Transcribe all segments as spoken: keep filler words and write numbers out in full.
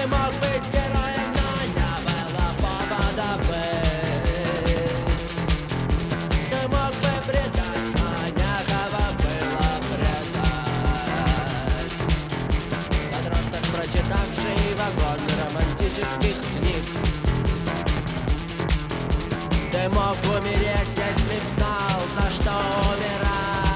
Ты мог быть героем, но не было повода быть. Ты мог бы предать, но некого было предать. Подросток, прочитавший вагон романтических книг. Ты мог умереть, если б знал, за что умирать.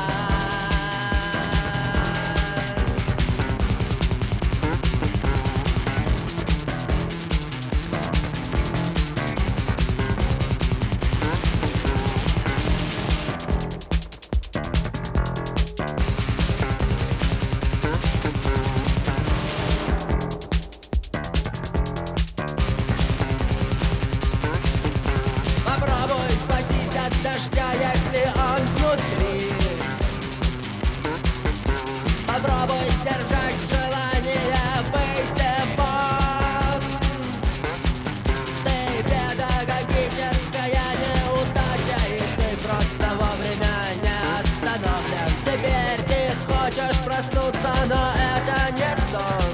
Попробуй спасись от дождя, если он внутри. Попробуй сдержать желание выйти вон. Ты педагогическая неудача, и ты просто вовремя не остановлен. Теперь ты хочешь проснуться, но это не сон.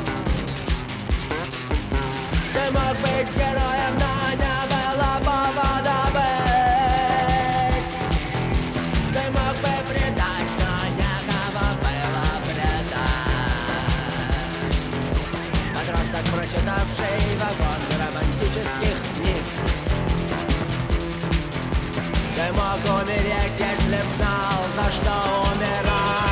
Ты мог быть героем, но не было повода быть. Ты мог бы предать, но некого было предать. Подросток, прочитавший вагон романтических книг. Ты мог умереть, если б знал, за что умирать.